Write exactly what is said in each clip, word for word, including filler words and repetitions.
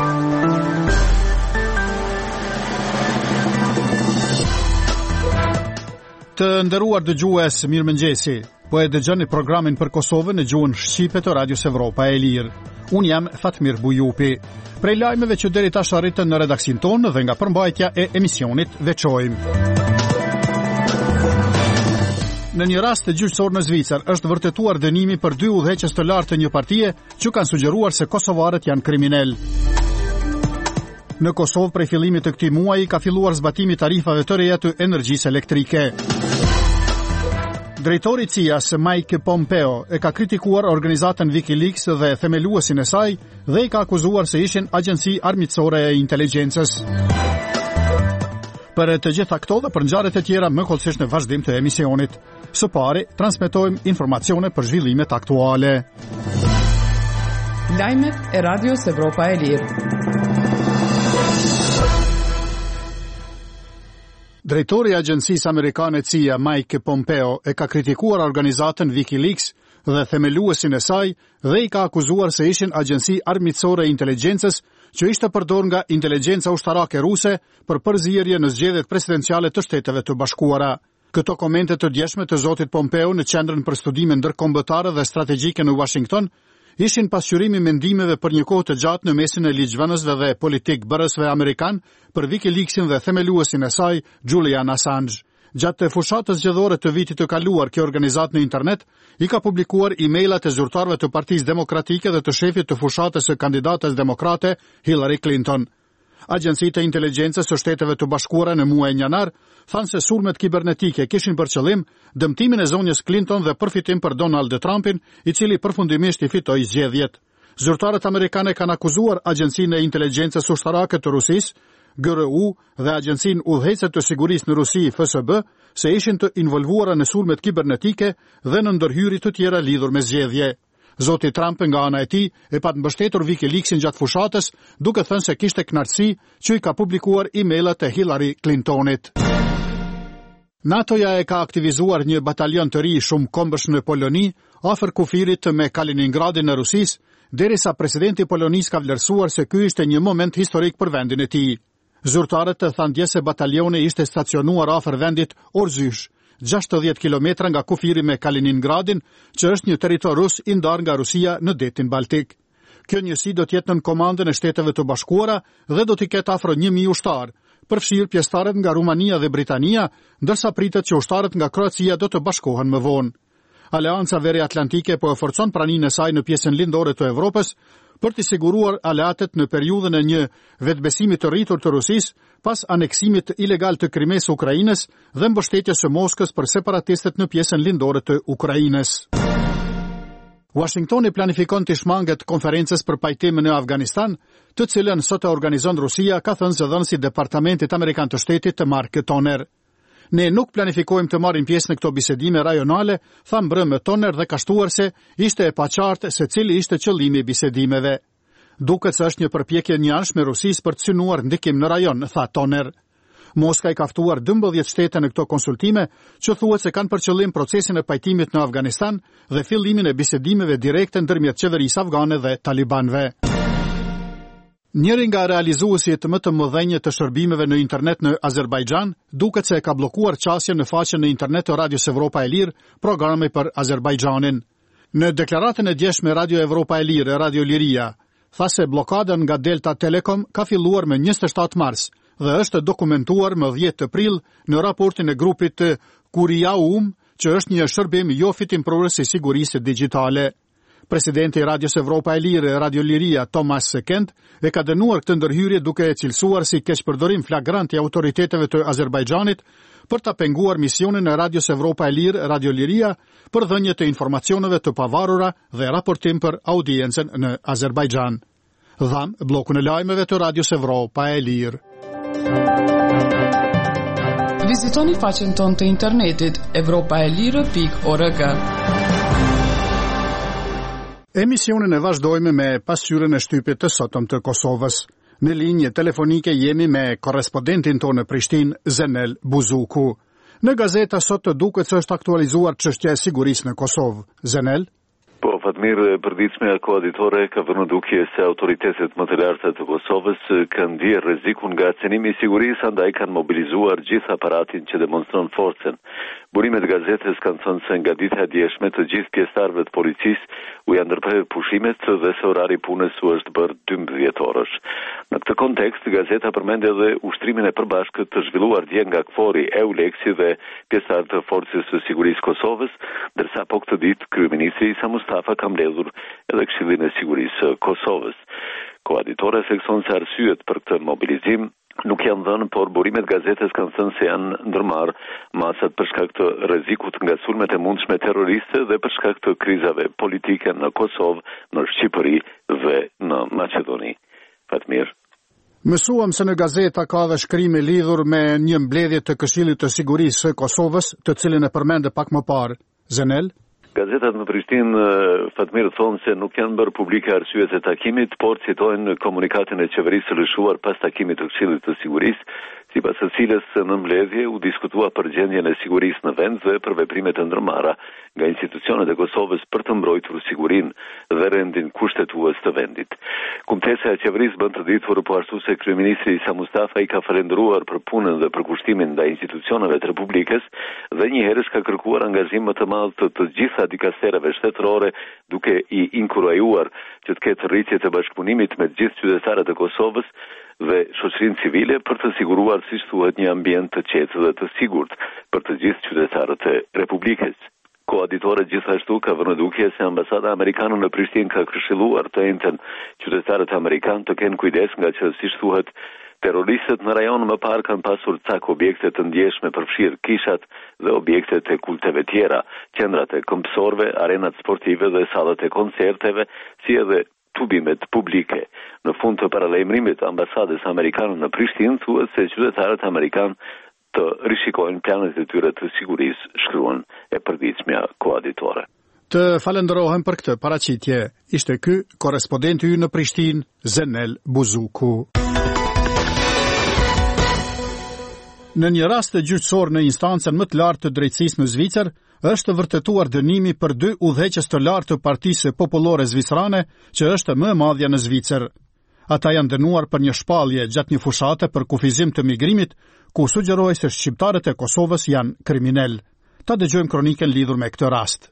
Të nderuar dëgjues, mirëmëngjesi. Po e dëgjoni programin për Kosovën në gjuhën shqipe të Radios Evropa e Lirë. Unë jam Fatmir Bujupi. Prej lajmeve që deri tash arritën në redaksin tonë dhe nga përmbajtja e emisionit veçojmë. Në një rast të gjyqësor në Zvicër është vërtetuar dënimi për dy udhëheqës të lartë të një partie që kanë sugjeruar se kosovarët janë kriminal. Në Kosovë prej fillimit të këtij muaji ka filluar zbatimi tarifave të reja të energjisë elektrike. Drejtori i C I A-s Mike Pompeo e ka kritikuar organizatën WikiLeaks dhe themeluesin e saj dhe i ka akuzuar se ishin agjenci armiqësore e inteligjencës. Për të gjitha këto dhe për ngjarjet e tjera më kollësisht në vazhdim të emisionit. Së pari, transmetojmë informacione për zhvillimet aktuale. Lajmet e Radios Evropa e Lirë. Drejtori i agjencisë amerikane C I A Mike Pompeo e ka kritikuar organizatën WikiLeaks dhe themeluesin e saj dhe i ka akuzuar se ishin agjenci armiqësore e inteligjencës që ishte përdorur nga inteligjenca ushtarake ruse për përzierje në zgjedhjet presidenciale të Shteteve të Bashkuara. Këto komente të djeshme të zotit Pompeo në Qendrën për Studime Ndërkombëtare dhe Strategjike në Washington ishin pasqyrimi mendimeve për një kohë të gjatë në mesin e ligjvënësve dhe politik bërësve amerikan për WikiLeaksin dhe themeluesin e saj, Julian Assange. Gjatë të fushatës zgjedhore të vitit të kaluar, kjo organizatë në internet i ka publikuar e-mailat e zyrtarëve të Partisë Demokratike dhe të shefit të fushatës së kandidates demokrate Hillary Clinton. Agjencitë e inteligjencës së Shteteve të Bashkuara në muajin janar thanë se sulmet kibernetike kishin për qëllim dëmtimin e zonjës Clinton dhe përfitim për Donald Trumpin, i cili përfundimisht i fitoi zgjedhjet. Zyrtarët amerikanë kanë akuzuar Agjencinë e Inteligjencës Ushtarake të Rusisë, G R U, dhe Agjencinë Udhëheqëse të Sigurisë në Rusi, F S B, se ishin të involvuara në sulmet kibernetike dhe në ndërhyrje të tjera lidhur me zgjedhje. Zoti Trump nga ana e tij e pat mbështetur WikiLeaksin gjatë fushatës, duke thënë se kishte kënaqësi që i ka publikuar e-mailat e Hillary Clintonit. NATO-ja e ka aktivizuar një batalion të ri shumë kombësh në Poloni, afër kufirit me Kaliningradin në Rusisë, derisa presidenti i Polonisë ka vlerësuar se ky ishte një moment historik për vendin e tij. Zyrtarët thanë dje se batalioni ishte stacionuar afër vendit Orzysh, gjashtëdhjetë kilometra nga kufiri me Kaliningradin, që është një territor rus i ndarë nga Rusia në detin Baltik. Kjo njësi do të jetë në komandën e Shteteve të Bashkuara dhe do t'i ketë afro një mijë ushtar, përfshirë pjesëtarët nga Rumania dhe Britania, ndërsa pritet që ushtarët nga Kroacia do të bashkohen më vonë. Aleanca Veriatlantike po e forcon praninë e saj në pjesën lindore të Evropës për të siguruar aleatet në periudhën e një vetbesimi të rritur të Rusisë pas aneksimit ilegal të Krimes së Ukrainës dhe mbështetjes së Moskës për separatistët në pjesën lindore të Ukrainës. Washingtoni planifikon të shmanget konferencës për pajtim në Afganistan, të cilën sot e organizon Rusia, ka thënë zëdhënësi Departamentit Amerikan të Shtetit të Mark Toner. Ne nuk planifikojmë të marrim pjesë në këto bisedime rajonale, tha mbrëmë Toner dhe ka shtuar se ishte e paqartë se cili ishte qëllimi i bisedimeve. Duket se është një përpjekje njanshme Rusisë për të synuar ndikim në rajon, tha Toner. Moska i ka ftuar dymbëdhjetë shtete në këto konsultime, që thuhet se kanë për qëllim procesin e pajtimit në Afganistan dhe fillimin e bisedimeve direkte ndërmjet qeverisë afgane dhe talibanëve. Njëri nga realizuesit më të mëdhenj të shërbimeve në internet në Azerbajxhan duket se ka bllokuar qasjen në faqen në internet të Radios Evropa e Lirë, programi për Azerbajxhanin. Në deklaratën e djeshme Radio Evropa e Lirë e Radio Liria, tha se blokada nga Delta Telecom ka filluar me njëzet e shtatë mars dhe është dokumentuar më dhjetë prill në raportin e grupit të Kuriaum, që është një shërbim jo fitimprurës i sigurisë digjitale. Presidenti i Radios Evropa e Lirë, Radio Liria, Thomas Kent, e ka dënuar këtë ndërhyrje duke e cilësuar si keqpërdorim flagrant i autoriteteve të Azerbajxhanit për ta penguar misionin e Radios Evropa e Lirë, Radio Liria, për dhënje të informacioneve të pavarura dhe raportim për audiencën në Azerbajxhan. Dham bllokun e lajmeve të Radios Evropa e Lirë. Vizitoni faqen tonë të internetit evropaelire pikë org. Emisionin e vazhdojmë me pasqyrën e shtypit të sotëm të Kosovës. Në linje telefonike jemi me korrespondentin tonë në Prishtinë, Zenel Buzuku. Në gazeta sot të duket se është aktualizuar çështja e sigurisë në Kosovë. Zenel? Po, Fatmir, përditshmja koaditore ka vënë dukje se autoritetet më të larta të Kosovës kanë ndier rrezikun nga cenimi i sigurisë, andaj kanë mobilizuar gjithë aparatin që demonstron forcën. Burimet gazetës kanë thënë se nga dita e djeshme të gjithë pjesëtarëve të policisë u janë ndërprerë pushimet dhe se orari punës u është bërë dymbëdhjetë orësh. Në këtë kontekst, gazeta përmend edhe ushtrimin e përbashkët të zhvilluar dje nga KFOR-i, EULEX-i dhe pjesëtarë të Forcës së Sigurisë Kosovës, ndërsa po këtë ditë kryeministri Isa Mustafa ka mbledhur edhe Këshillin e Sigurisë së Kosovës. Koaditore thekson se arsyet për këtë mobilizim nuk janë dhënë, por burimet gazetës kanë thënë se janë ndërmarrë masat për shkak të rrezikut nga sulmet e mundshme terroriste dhe për shkak të krizave politike në Kosovë, në Shqipëri dhe në Maqedoni. Fatmir. Mësuam se në gazeta ka dhe shkrimi lidhur me një mbledhje të Këshillit të Sigurisë së Kosovës, të cilin e përmende pak më parë. Zenel? Gazetat në Prishtinë, Fatmir, thonë se nuk janë bërë publike arsyet e takimit, por citojnë komunikatin e qeverisë së lëshuar pas takimit të Këshillit të Sigurisë, sipas së cilës në mbledhje u diskutua për gjendjen e sigurisë në vend dhe për veprimet e ndërmarra nga institucionet e Kosovës për të mbrojtur sigurinë dhe rendin kushtetues të vendit. Kumtesa e qeverisë bën të ditur po ashtu se kryeministri Isa Mustafa i ka falendëruar për punën dhe për kushtimin ndaj institucioneve të Republikës dhe njëherësh ka kërkuar angazhim më të madh të të gjitha dikastereve shtetërore, duke i inkurajuar që të ketë rritje të bashkëpunimit me të gjithë qytetarët e Kosovës dhe shoqërinë civile për të siguruar, siç thuhet, një ambient të qetë dhe të sigurt për të gjithë qytetarët e Republikës. Koaditore gjithashtu ka vënë dukje se ambasada amerikane në Prishtinë ka këshilluar të njëjtën qytetarët amerikanë të kenë kujdes nga që, siç thuhet, terroristët në rajon më parë kanë pasur cak objekte të ndjeshme përfshirë kishat dhe objektet e kulteve tjera, qendrat e këmbësorëve, arenat sportive dhe sallat e koncerteve, si edhe tubimet publike. Në fund të paralajmërimit ambasadës amerikane në Prishtinë thuhet se qytetarët amerikanë të rishikojnë planet e tyre të sigurisë, shkruan e përditshmja koaditore. Të falenderohem për këtë paraqitje. Ishte ky korrespondenti ynë në Prishtinë, Zenel Buzuku. Në një rast të gjyqësor në instancën më të lartë të drejtësisë në Zvicër, është vërtetuar dënimi për dy udhëheqës të lartë të Partisë Popullore Zvicrane, që është më e madhja në Zvicër. Ata janë dënuar për një shpallje gjatë një fushate për kufizim të migrimit, ku sugjerohej se shqiptarët e Kosovës janë kriminal. Ta dëgjojmë kronikën lidhur me këtë rast.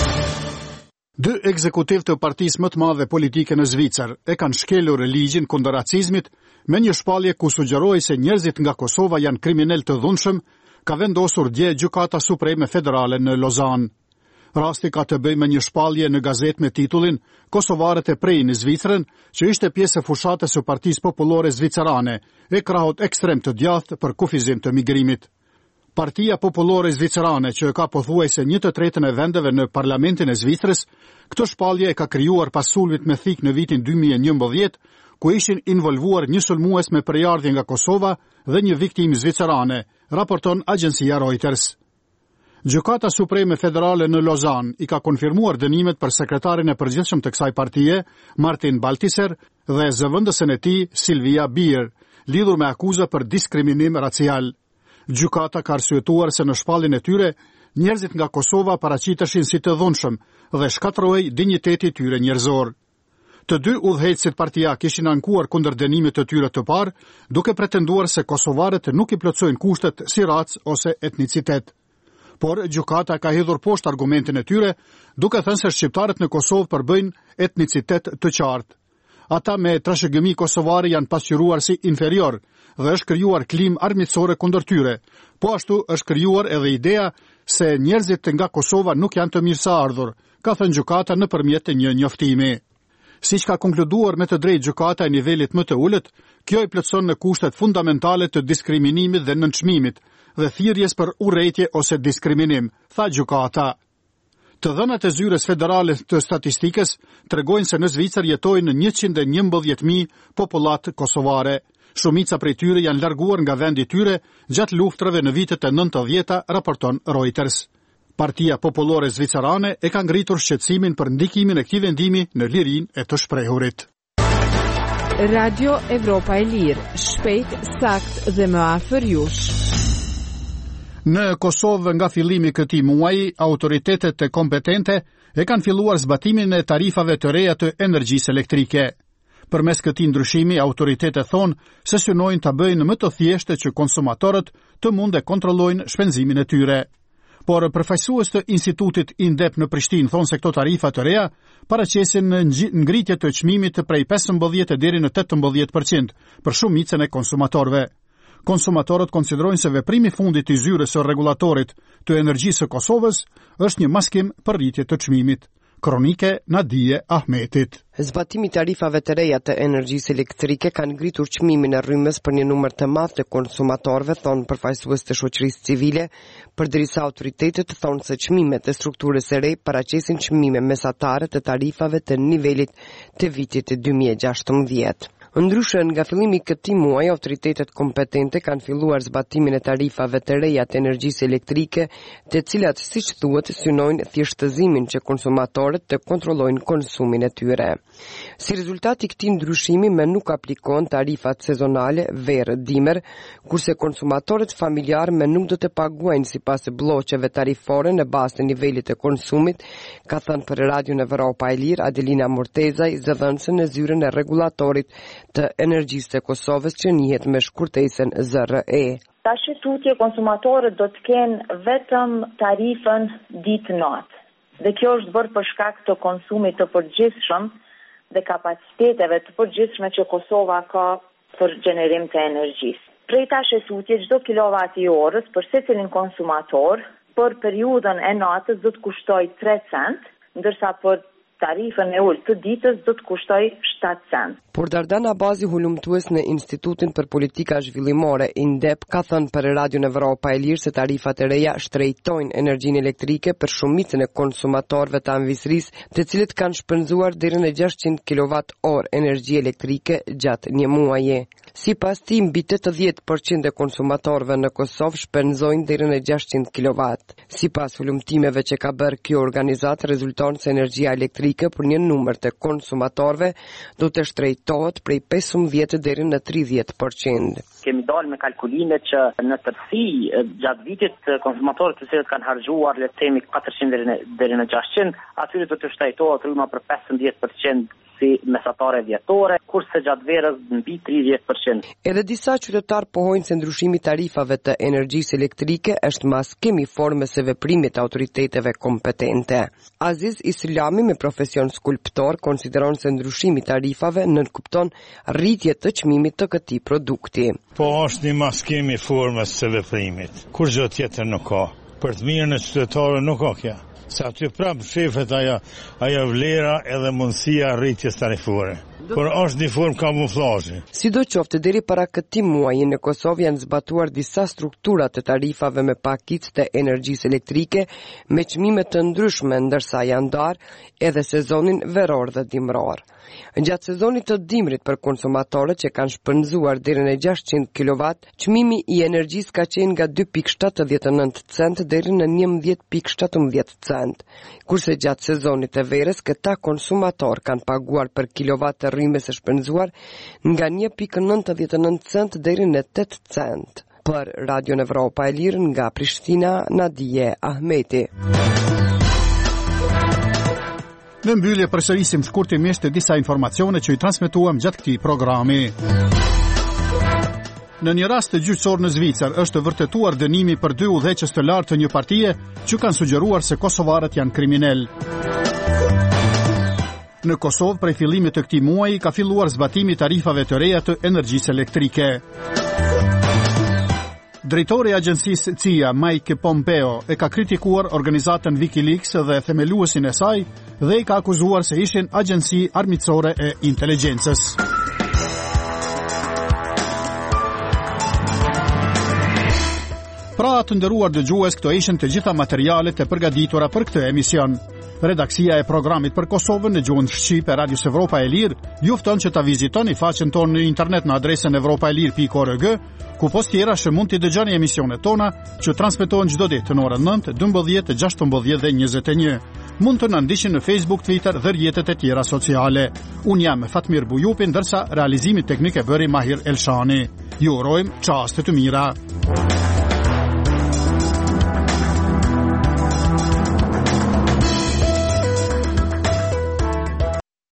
Dy ekzekutiv të partisë më të madhe politike në Zvicër e kanë shkelur ligjin kundër racizmit me një shpallje ku sugjerohej se njerëzit nga Kosova janë kriminal të dhunshëm, ka vendosur dje Gjykata Supreme Federale në Lozan. Rasti ka të bëjë me një shpallje në gazetë me titullin Kosovarët e prejnë Zvicrën, që ishte pjesë e fushatës së Partisë Popullore Zvicrane, e krahut ekstrem të djathtë për kufizim të migrimit. Partia Popullore Zvicrane, që ka pothuajse një të tretën e vendeve në Parlamentin e Zvicrës, këtë shpallje e ka krijuar pas sulmit me thik në vitin dy mijë e njëmbëdhjetë, ku ishin involvuar një sulmues me përjardhje nga Kosova dhe një viktimë zvicrane, raporton agjencia Reuters. Gjykata Supreme Federale në Lozan i ka konfirmuar dënimet për sekretarin e përgjithshëm të kësaj partie, Martin Baltiser, dhe zëvendësen e tij, Silvia Bier, lidhur me akuza për diskriminim racial. Gjykata ka arsyetuar se në shpalljen e tyre, njerëzit nga Kosova paraqiteshin si të dhunshëm dhe shkatërrohej dinjiteti i tyre njerëzor. Të dy udhëheqësit partijak ishin ankuar kundër dënimit të tyre të parë, duke pretenduar se kosovarët nuk i plotësojnë kushtet si racë ose etnicitet. Por gjykata ka hedhur poshtë argumentin e tyre, duke thënë se shqiptarët në Kosovë përbëjnë etnicitet të qartë. Ata me trashëgimi kosovare janë pasqyruar si inferior dhe është krijuar klim armiqësore kundër tyre. Po ashtu është krijuar edhe ideja se njerëzit nga Kosova nuk janë të mirëseardhur, ka thënë gjykata nëpërmjet një njoftimi. Siç ka konkluduar me të drejtë gjykata e nivelit më të ulët, kjo i plotëson në kushtet fundamentale të diskriminimit dhe nënçmimit dhe thirrjes për urrëtie ose diskriminim, tha gjykata. Të dhënat e zyres federale të statistikës tregojnë se në Zvicër jetojnë njëqind e njëmbëdhjetë mijë popullat kosovare. Shumica prej tyre janë larguar nga vendi i tyre gjatë luftrave në vitet e nëntëdhjeta, raporton Reuters. Partia Popullore Zvicrane e ka ngritur shqetësimin për ndikimin e këtij vendimi në lirinë e të shprehurit. Radio Evropa e Lirë, shpejt, sakt dhe më afër jush. Në Kosovë nga fillimi këtij muaji, autoritetet e kompetente e kanë filluar zbatimin e tarifave të reja të energjisë elektrike. Përmes këtij ndryshimi, autoritetet thonë se synojnë ta bëjnë më të thjeshtë që konsumatorët të mund të kontrollojnë shpenzimin e tyre. Por përfaqësues të Institutit Indep në Prishtinë thonë se këto tarifa të reja paraqesin ngritje të çmimit prej pesëmbëdhjetë deri në tetëmbëdhjetë përqind për shumicën e konsumatorëve. Konsumatorët konsiderojnë se veprimi i fundit i zyrës së rregullatorit të energjisë së Kosovës është një maskim për rritje të çmimit. Kronike Nadije Ahmetit. Zbatimi i tarifave të reja të energjisë elektrike kanë ngritur çmimin e rrymës për një numër të madh të konsumatorëve, thonë përfaqësues të shoqërisë civile, përderisa autoritetet thonë se çmimet e strukturës së re paraqesin çmime mesatare të tarifave të nivelit të vitit dy mijë e gjashtëmbëdhjetë. Ndryshe, nga fillimi i këtij muaji, autoritetet kompetente kanë filluar zbatimin e tarifave të reja të energjisë elektrike, të cilat, siç thuhet, synojnë thjeshtëzimin që konsumatorët të kontrollojnë konsumin e tyre. Si rezultat i këtij ndryshimi, me nuk aplikon tarifat sezonale verë-dimër, kurse konsumatorët familjar me nuk do të paguajnë sipas bloqeve tarifore në bazë të nivelit të konsumit, ka thënë për Radion Evropa e Lirë Adelina Mortezaj, zëdhënëse në zyrën e rregullatorit të energjisë të Kosovës, që njihet me shkurtesën Z R E. Tash tutje konsumatorët do të kenë vetëm tarifën ditë-natë. Dhe kjo është bërë për shkak të konsumit të përgjithshëm dhe kapaciteteve të përgjithshme që Kosova ka për gjenerim të energjisë. Prej tash tutje, çdo kilovat i orës për secilin konsumator për periudhën e natës do të kushtojë tre cent, ndërsa për tarifën e ulët të ditës do të kushtoj shtatë cent. Por Dardan Abazi, hulumtues në Institutin për Politika Zhvillimore Indep, ka thënë për Radion Evropa e Lirë se tarifat e reja shtrejtojnë energjinë elektrike për shumicën e konsumatorëve të anëvisërisë, të cilët kanë shpenzuar deri në gjashtëqind kilowatt orë energji elektrike gjatë një muaji. Sipas tij, mbi tetëdhjetë përqind e konsumatorëve në Kosovë shpenzojnë deri në gjashtëqind kilowatt. Sipas hulumtimeve që ka bërë kjo organizatë, rezulton se energjia elektrike për një numër të konsumatorëve do të shtrejtohet prej pesëmbëdhjetë deri në tridhjetë përqind. Kemi dalë me kalkulime që në tërësi gjatë vitit konsumatorët të cilët kanë harxuar le të themi katërqind deri në deri në gjashtëqind, atyre do të shtrejtohet rryma për pesëmbëdhjetë përqind si mesatare vjetore, kurse gjatë verës mbi tridhjetë përqind. Edhe disa qytetarë pohojnë se ndryshimi i tarifave të energjisë elektrike është maskim i formës së veprimit të autoriteteve kompetente. Aziz Islami, me profesion skulptor, konsideron se ndryshimi i tarifave nënkupton rritje të çmimit të këtij produkti. Po është një maskim i formës së veprimit. Kur gjë tjetër nuk ka. Për të mirën e qytetarëve nuk ka kjo. Se aty prapë shefet ajo, ajo vlera edhe mundësia rritjes tarifore. Por është një formë kamuflazhi. Sidoqoftë, deri para këtij muaji në Kosovë janë zbatuar disa struktura të tarifave me pakicë të energjisë elektrike me çmime të ndryshme, ndërsa janë ndarë edhe sezonin veror dhe dimror. Gjatë sezonit të dimrit për konsumatorët që kanë shpenzuar deri në gjashtëqind kilowatt, çmimi i energjisë ka qenë nga dy pikë shtatëdhjetë e nëntë cent deri në njëmbëdhjetë pikë shtatëmbëdhjetë cent, kurse gjatë sezonit të verës këta konsumator kanë paguar për kilowatt të rrymës së shpenzuar nga një pikë nëntëdhjetë e nëntë cent deri në tetë cent. Për Radion Evropa e Lirë nga Prishtina, Nadije Ahmeti. Në mbyllje përsërisim shkurtimisht disa informacione që i transmetuam gjatë këtij programi. Në një rast të gjyqësor në Zvicër është vërtetuar dënimi për dy udhëheqës të lartë të një partie që kanë sugjeruar se kosovarët janë kriminal. Në Kosovë, prej fillimit të këtij muaji ka filluar zbatimi i tarifave të reja të energjisë elektrike. Drejtori i agjencisë C I A, Mike Pompeo, e ka kritikuar organizatën Wikileaks dhe themeluesin e saj dhe i ka akuzuar se ishin agjenci armiqësore e inteligjencës. Pra të nderuar dëgjues, këto ishin të gjitha materialet e përgatitura për këtë emision. Redaksia e programit për Kosovën në gjuhën shqipe Radios Evropa e Lirë ju fton që ta vizitoni faqen tonë në internet në adresën evropaelir pikë org, ku post tjera që mund t'i dëgjoni emisionet tona që transmetohen çdo ditë në orën nëntë, dymbëdhjetë, gjashtëmbëdhjetë dhe njëzet e një. Mund të na ndiqni në Facebook, Twitter dhe rrjetet e tjera sociale. Un jam Fatmir Bujupi, ndërsa realizimin teknik e bëri Mahir Elshani. Ju urojmë çaste të mira.